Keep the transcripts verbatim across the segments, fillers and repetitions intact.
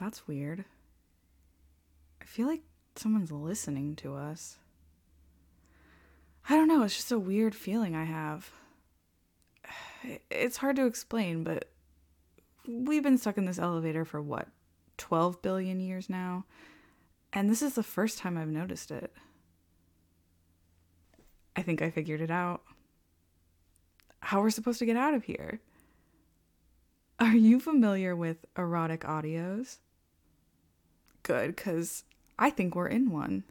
That's weird. I feel like someone's listening to us. I don't know, it's just a weird feeling I have. It's hard to explain, but we've been stuck in this elevator for what, twelve billion years now? And this is the first time I've noticed it. I think I figured it out. How we're supposed to get out of here. Are you familiar with erotic audios? Good, because I think we're in one.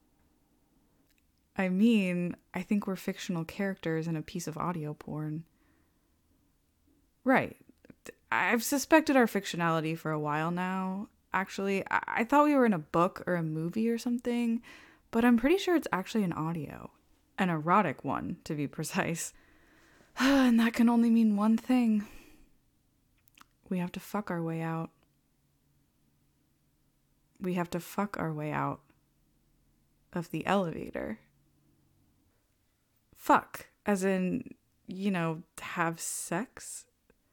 I mean, I think we're fictional characters in a piece of audio porn. Right. I've suspected our fictionality for a while now. Actually, I, I thought we were in a book or a movie or something, but I'm pretty sure it's actually an audio. An erotic one, to be precise. And that can only mean one thing. We have to fuck our way out. We have to fuck our way out of the elevator. Fuck, as in, you know, have sex?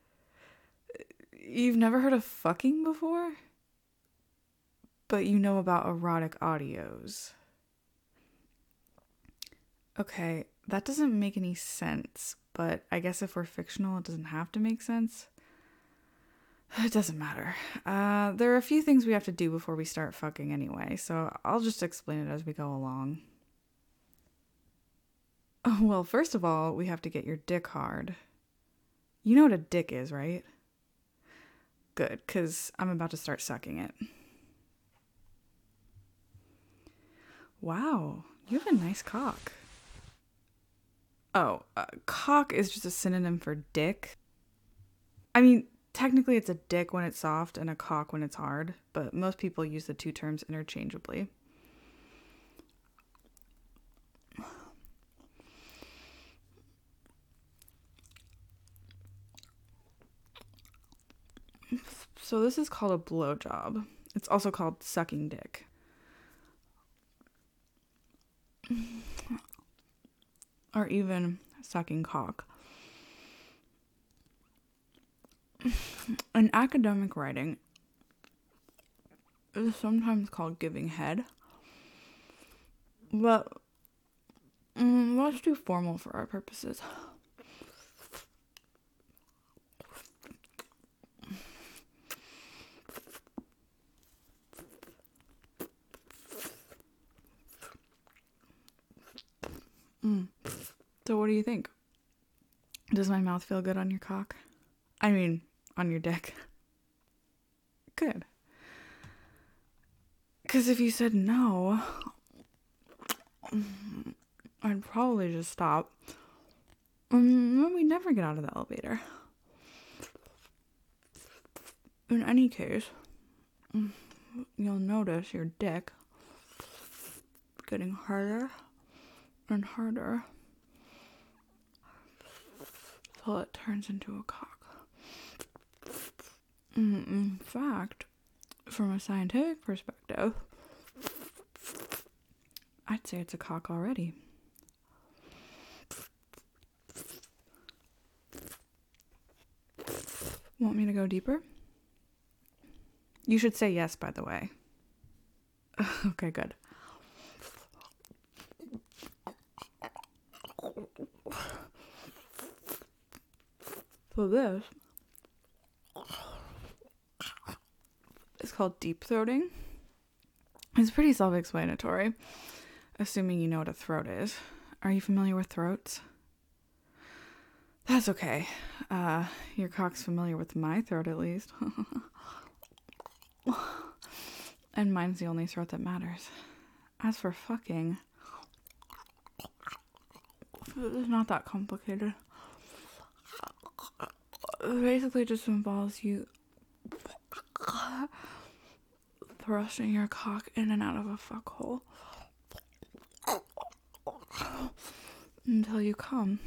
You've never heard of fucking before? But you know about erotic audios. Okay, that doesn't make any sense, but I guess if we're fictional, it doesn't have to make sense. It doesn't matter. Uh, there are a few things we have to do before we start fucking anyway, so I'll just explain it as we go along. Oh, well, first of all, we have to get your dick hard. You know what a dick is, right? Good, because I'm about to start sucking it. Wow, you have a nice cock. Oh, uh, cock is just a synonym for dick. I mean, technically it's a dick when it's soft and a cock when it's hard, but most people use the two terms interchangeably. So this is called a blowjob. It's also called sucking dick. Or even sucking cock. In academic writing, it is sometimes called giving head. But mm, that's too formal for our purposes. Mm. So what do you think? Does my mouth feel good on your cock? I mean, on your dick. Good. Because if you said no, I'd probably just stop. And then we'd never get out of the elevator. In any case, you'll notice your dick getting harder and harder till it turns into a cock. In fact, from a scientific perspective, I'd say it's a cock already. Want me to go deeper? You should say yes, by the way. Okay, good. So this is called deep throating. It's pretty self-explanatory, assuming you know what a throat is. Are you familiar with throats? That's okay. Uh, your cock's familiar with my throat, at least. And mine's the only throat that matters. As for fucking, it's not that complicated. It basically just involves you thrusting your cock in and out of a fuck hole until you come.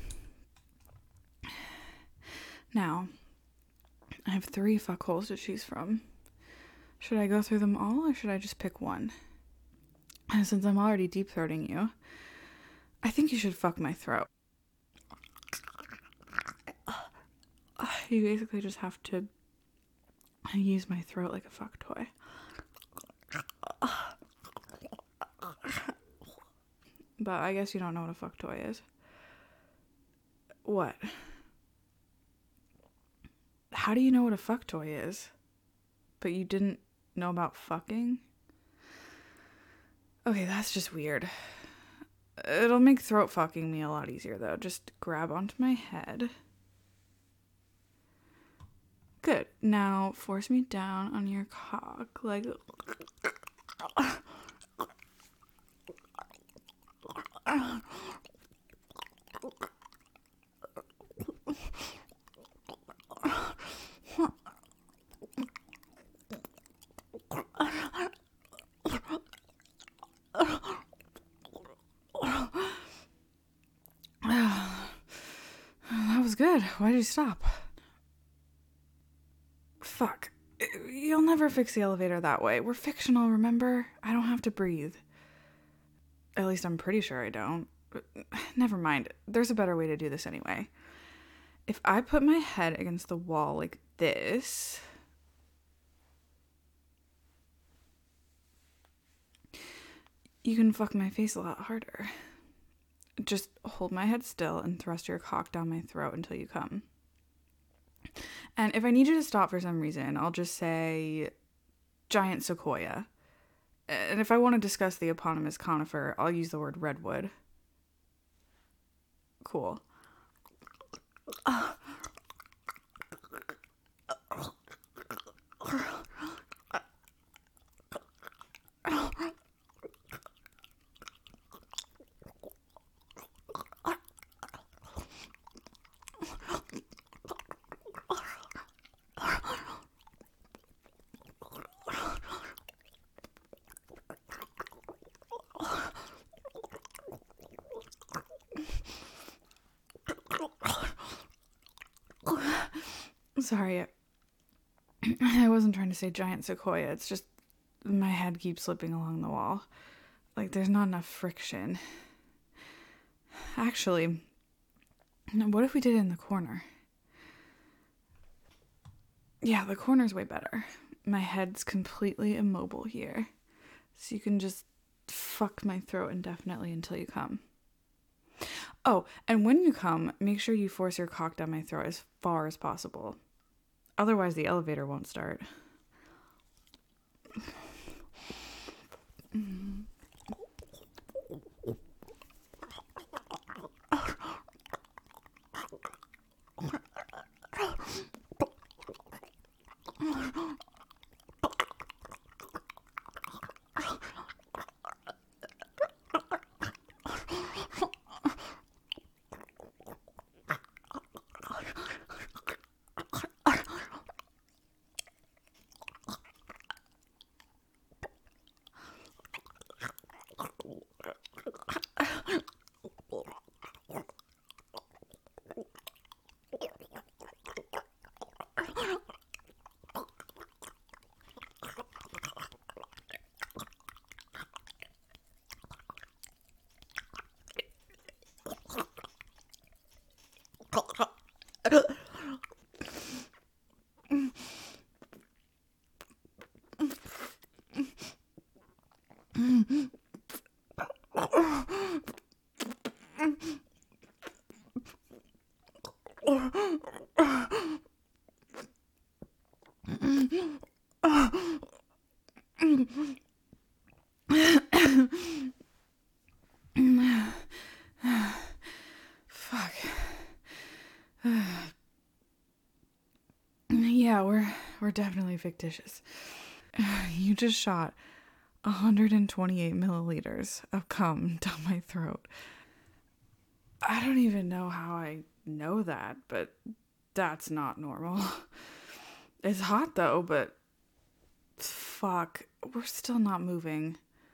Now, I have three fuck holes to choose from. Should I go through them all, or should I just pick one? And since I'm already deep throating you, I think you should fuck my throat. You basically just have to I use my throat like a fuck toy. But I guess you don't know what a fuck toy is. What? How do you know what a fuck toy is? But you didn't know about fucking? Okay, that's just weird. It'll make throat fucking me a lot easier, though. Just grab onto my head. Good. Now force me down on your cock, like... That was good. Why did you stop? Fuck. You'll never fix the elevator that way. We're fictional, remember? I don't have to breathe. At least I'm pretty sure I don't. Never mind. There's a better way to do this anyway. If I put my head against the wall like this... you can fuck my face a lot harder. Just hold my head still and thrust your cock down my throat until you come. And if I need you to stop for some reason, I'll just say giant sequoia. And if I want to discuss the eponymous conifer, I'll use the word redwood. Cool. Uh. Sorry, I wasn't trying to say giant sequoia. It's just my head keeps slipping along the wall. Like there's not enough friction. Actually, what if we did it in the corner? Yeah, the corner's way better. My head's completely immobile here. So you can just fuck my throat indefinitely until you come. Oh, and when you come, make sure you force your cock down my throat as far as possible. Otherwise, the elevator won't start. Mm. Fuck. Yeah, we're we're definitely fictitious. You just shot one hundred twenty-eight milliliters of cum down my throat. I don't even know how I know that, but that's not normal. It's hot though, but fuck, we're still not moving.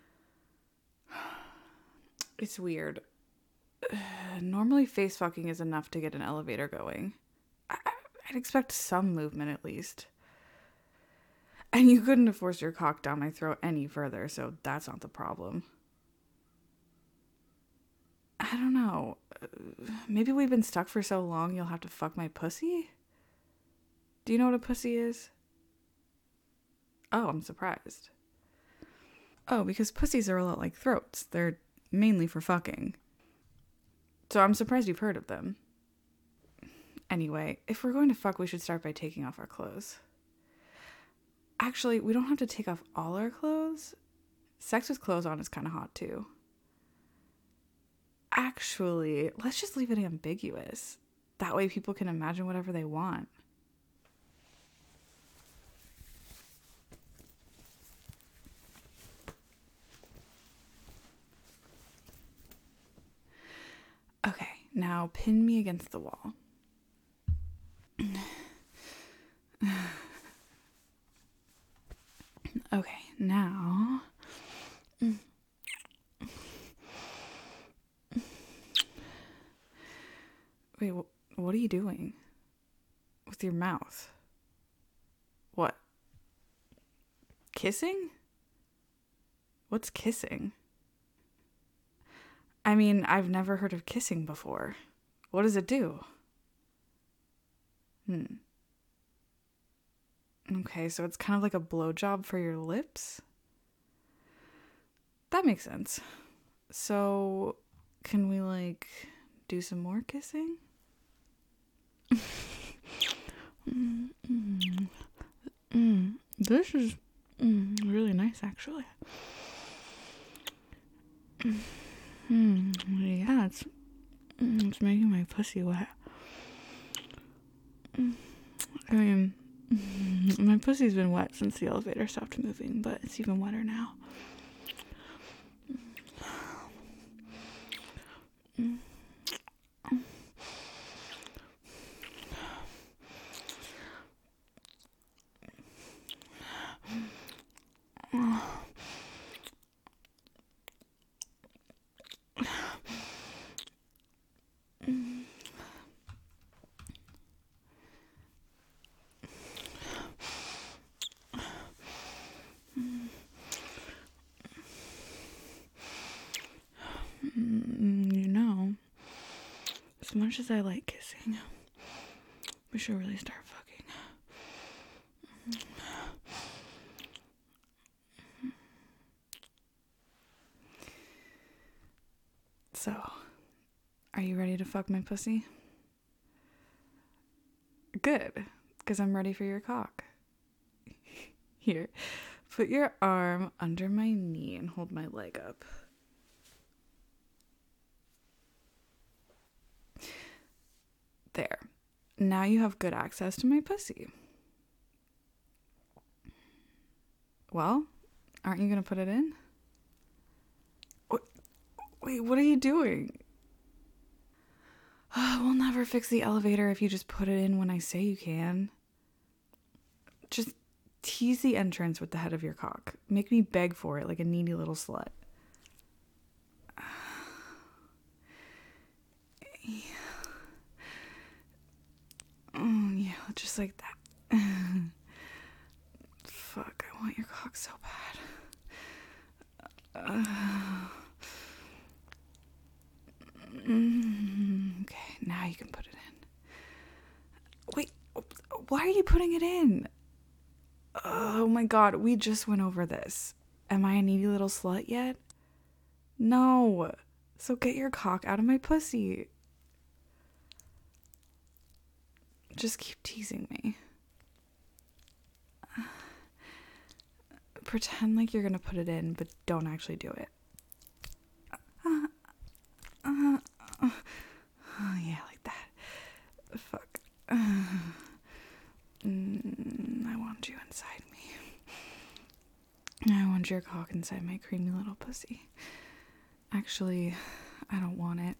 It's weird. Normally face fucking is enough to get an elevator going. I- I'd expect some movement at least. And you couldn't have forced your cock down my throat any further, so that's not the problem. I don't know. Maybe we've been stuck for so long you'll have to fuck my pussy? Do you know what a pussy is? Oh, I'm surprised. Oh, because pussies are a lot like throats. They're mainly for fucking. So I'm surprised you've heard of them. Anyway, if we're going to fuck, we should start by taking off our clothes. Actually, we don't have to take off all our clothes. Sex with clothes on is kind of hot too. Actually, let's just leave it ambiguous. That way people can imagine whatever they want. Okay, now pin me against the wall. Okay, now... Wait, wh- what are you doing? With your mouth? What? Kissing? What's kissing? I mean, I've never heard of kissing before. What does it do? Hmm. Okay, so it's kind of like a blowjob for your lips? That makes sense. So, can we, like, do some more kissing? mm, mm, mm. This is mm, really nice, actually. Mm, yeah, it's, it's making my pussy wet. I mean, my pussy's been wet since the elevator stopped moving, but it's even wetter now. You know, as much as I like kissing, we should really start fucking. So, are you ready to fuck my pussy? Good, because I'm ready for your cock. Here, put your arm under my knee and hold my leg up. There. Now you have good access to my pussy. Well, aren't you going to put it in? What? Wait, what are you doing? We'll never fix the elevator if you just put it in when I say you can. Just tease the entrance with the head of your cock. Make me beg for it like a needy little slut. Oh, yeah, just like that. Fuck, I want your cock so bad. Uh, mm, okay, now you can put it in. Wait, why are you putting it in? Oh my god, we just went over this. Am I a needy little slut yet? No. So get your cock out of my pussy. Just keep teasing me. Pretend like you're gonna put it in, but don't actually do it. Uh, uh, uh, oh, yeah, like that. Fuck. Uh, mm, I want you inside me. I want your cock inside my creamy little pussy. Actually, I don't want it.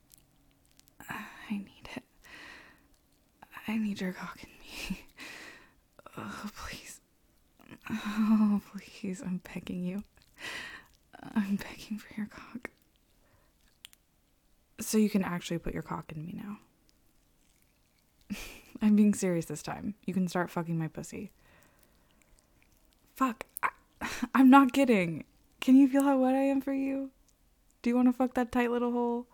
I need it. I need your cock in me. Oh, please. Oh, please. I'm begging you. I'm begging for your cock. So you can actually put your cock in me now. I'm being serious this time. You can start fucking my pussy. Fuck. I, I'm not kidding. Can you feel how wet I am for you? Do you want to fuck that tight little hole?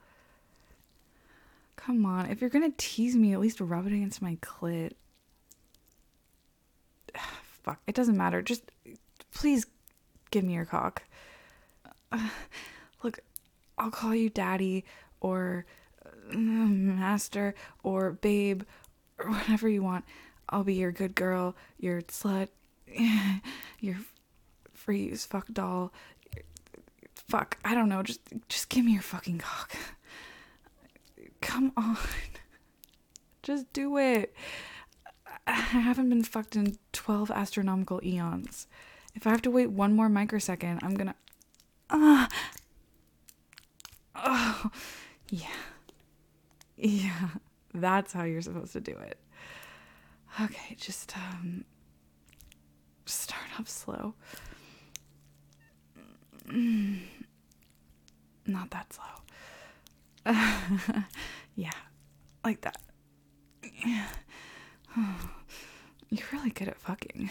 Come on. If you're gonna tease me, at least rub it against my clit. fuck. It doesn't matter. Just please give me your cock. Uh, look, I'll call you daddy or uh, master or babe or whatever you want. I'll be your good girl, your slut, your free use fuck doll. Fuck, I don't know. Just, just give me your fucking cock. Come on. Just do it. I haven't been fucked in twelve astronomical eons. If I have to wait one more microsecond, I'm gonna... Ah. Oh, yeah. Yeah, that's how you're supposed to do it. Okay, just, um... start off slow. Mm, not that slow. Uh, yeah, like that. Yeah. Oh, you're really good at fucking.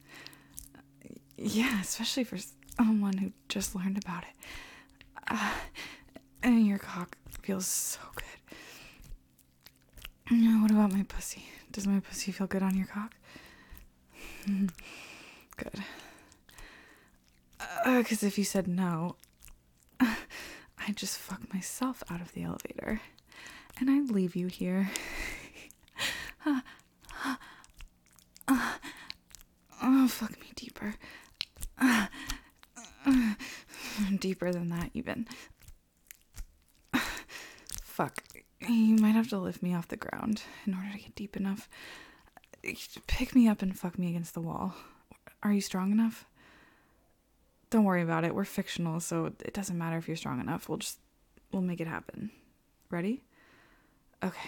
Yeah, especially for someone who just learned about it. Uh, and your cock feels so good. What about my pussy? Does my pussy feel good on your cock? Good. Because uh, if you said no, I'd just fuck myself out of the elevator. And I'd leave you here. uh, uh, uh, oh, fuck me deeper. Uh, uh, deeper than that, even. Uh, fuck. You might have to lift me off the ground in order to get deep enough. Pick me up and fuck me against the wall. Are you strong enough? Don't worry about it. We're fictional, so it doesn't matter if you're strong enough. We'll just, we'll make it happen. Ready? Okay.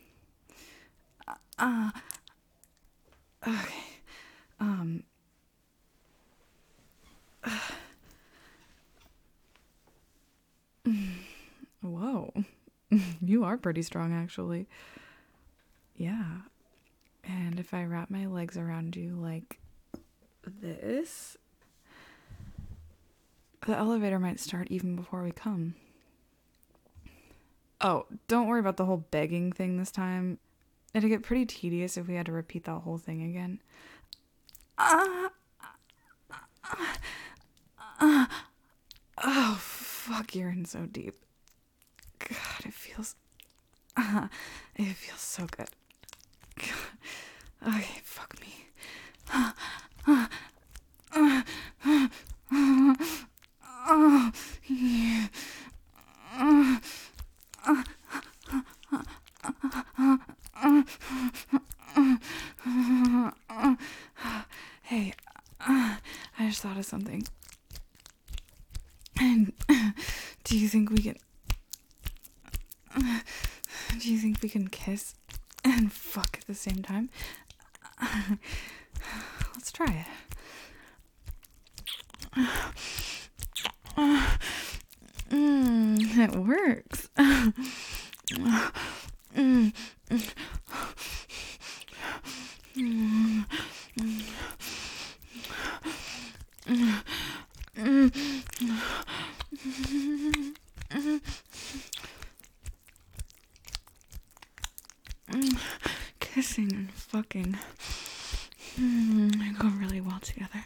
Uh, okay. Um. Uh, whoa. You are pretty strong, actually. Yeah. And if I wrap my legs around you like this, the elevator might start even before we come. Oh, don't worry about the whole begging thing this time. It'd get pretty tedious if we had to repeat that whole thing again. Uh, uh, uh, oh, fuck, you're in so deep. God, it feels... Uh, it feels so good. God. Okay, fuck me. Uh, uh, uh, uh, uh, oh, yeah. Uh, uh, uh, uh, uh, uh, uh, hey, uh, I just thought of something. And do you think we can... Uh, do you think we can kiss and fuck at the same time? Uh, let's try it. Uh, mm, it works. Uh, mm, mm, mm, mm, mm, kissing and fucking mm, go really well together.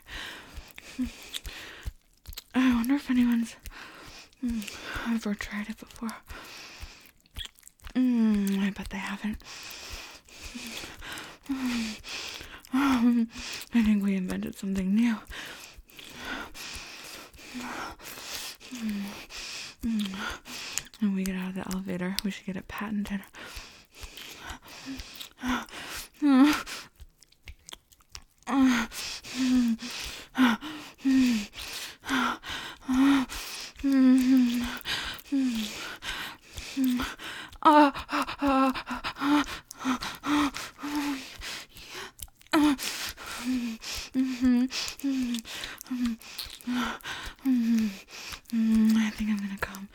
I wonder if anyone's mm, ever tried it before. Mm, I bet they haven't. Um, I think we invented something new. When we get out of the elevator, we should get it patented. I think I'm gonna come.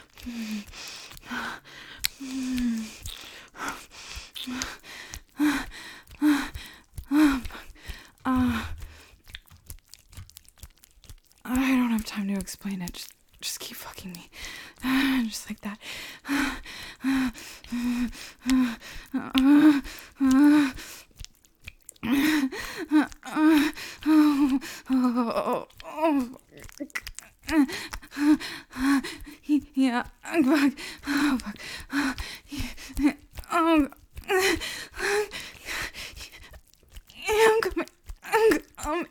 Uh, I don't have time to explain it. Just, just keep fucking me. Just like that. Yeah, fuck. Oh, fuck. Oh, I'm coming. I'm coming.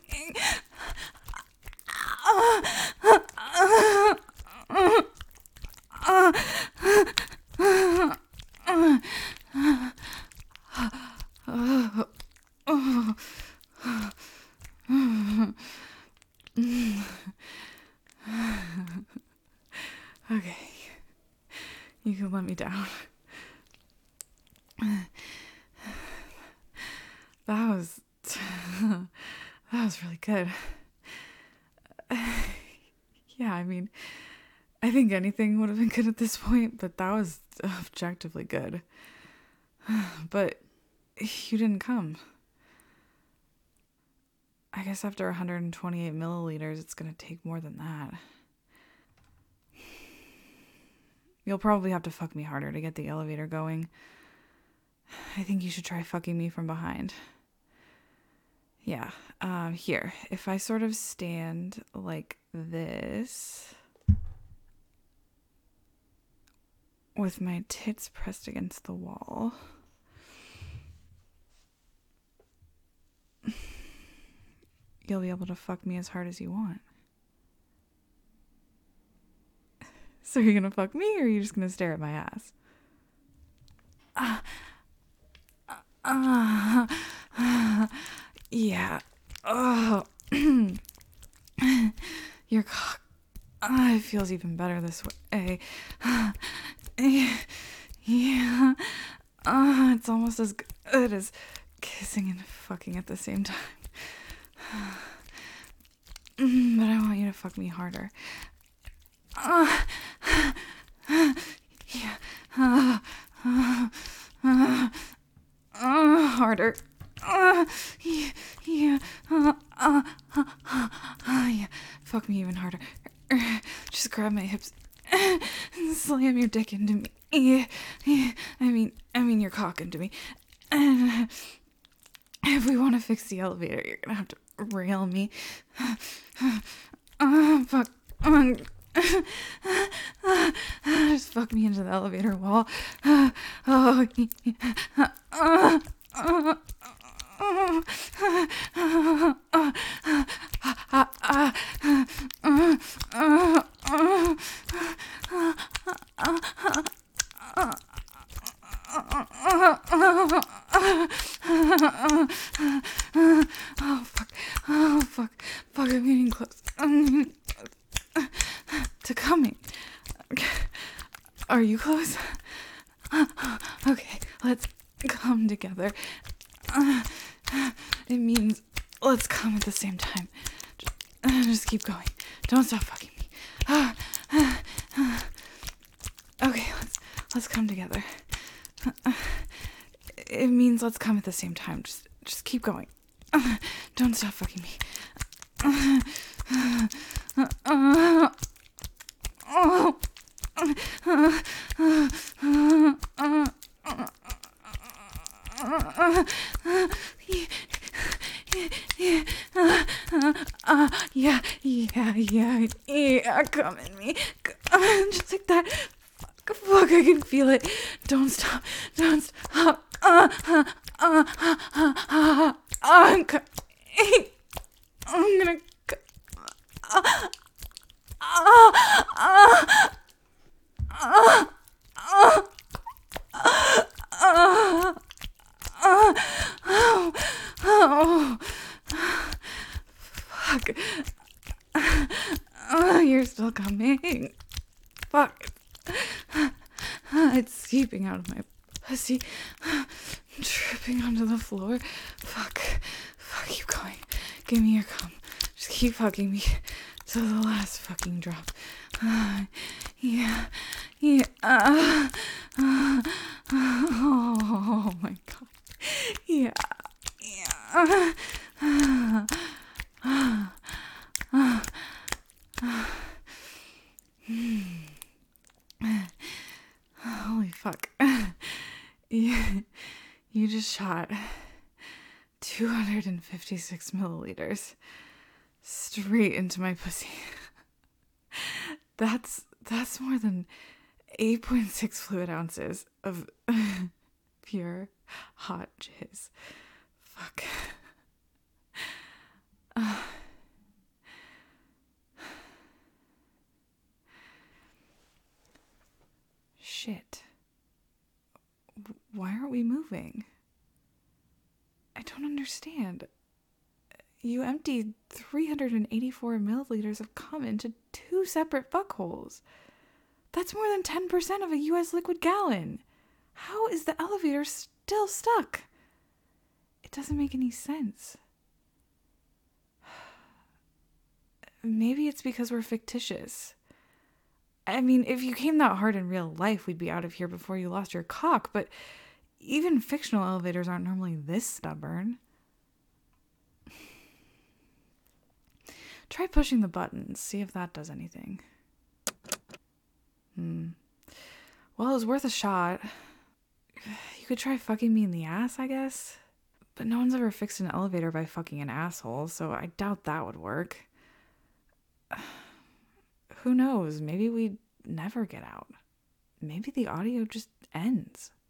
Okay, you can let me down. That was that was really good. Yeah, I mean, I think anything would have been good at this point, but that was objectively good. But you didn't come. I guess after one hundred twenty-eight milliliters, it's gonna take more than that. You'll probably have to fuck me harder to get the elevator going. I think you should try fucking me from behind. Yeah, um, here. If I sort of stand like this, with my tits pressed against the wall, you'll be able to fuck me as hard as you want. So you're gonna fuck me, or are you just gonna stare at my ass? Uh, uh, uh, yeah. Oh. Your cock. Uh, it feels even better this way. Uh, yeah. Uh, it's almost as good as kissing and fucking at the same time. But I want you to fuck me harder. Uh, yeah. Uh, uh, uh, uh, harder. Uh, yeah. Yeah. Uh, uh, uh, uh, uh, yeah. Fuck me even harder. Just grab my hips and slam your dick into me. Yeah. Yeah. I mean, I mean your cock into me. And if we want to fix the elevator, you're gonna have to rail me. Uh, fuck. Uh, just fuck me into the elevator wall. Uh, oh, uh, uh, uh, oh fuck. Oh fuck. Fuck, I'm getting close. I'm getting close to coming. Are you close? Okay, let's come together. It means let's come at the same time. Just keep going. Don't stop fucking me. Okay, let's let's come together. It means let's come at the same time. Just just keep going. Don't stop fucking me. Yeah, yeah, yeah, yeah, come in me. Just like that. Fuck, fuck, I can feel it. Don't stop, don't stop. Uh, uh, uh, uh, uh, uh, I'm coming. I'm gonna. Uh, uh, uh, uh, uh, uh, uh, oh, oh, fuck. Uh, you're still coming. Fuck. It's seeping out of my pussy. Tripping onto the floor. Fuck. Fuck, keep going. Give me your cum. Just keep fucking me till the last fucking drop. Uh, yeah. Yeah. Uh, uh, oh my god. Yeah. Yeah. Uh, uh, uh, uh, Holy fuck. you, you just shot two hundred fifty-six milliliters straight into my pussy. That's that's more than eight point six fluid ounces of pure hot jizz. Fuck. Uh. Shit. Why aren't we moving? I don't understand. You emptied three hundred eighty-four milliliters of cum into two separate fuckholes. That's more than ten percent of a U S liquid gallon. How is the elevator still stuck? It doesn't make any sense. Maybe it's because we're fictitious. I mean, if you came that hard in real life, we'd be out of here before you lost your cock, but even fictional elevators aren't normally this stubborn. Try pushing the buttons, see if that does anything. Hmm. Well, it was worth a shot. You could try fucking me in the ass, I guess. But no one's ever fixed an elevator by fucking an asshole, so I doubt that would work. Who knows? Maybe we'd never get out. Maybe the audio just ends.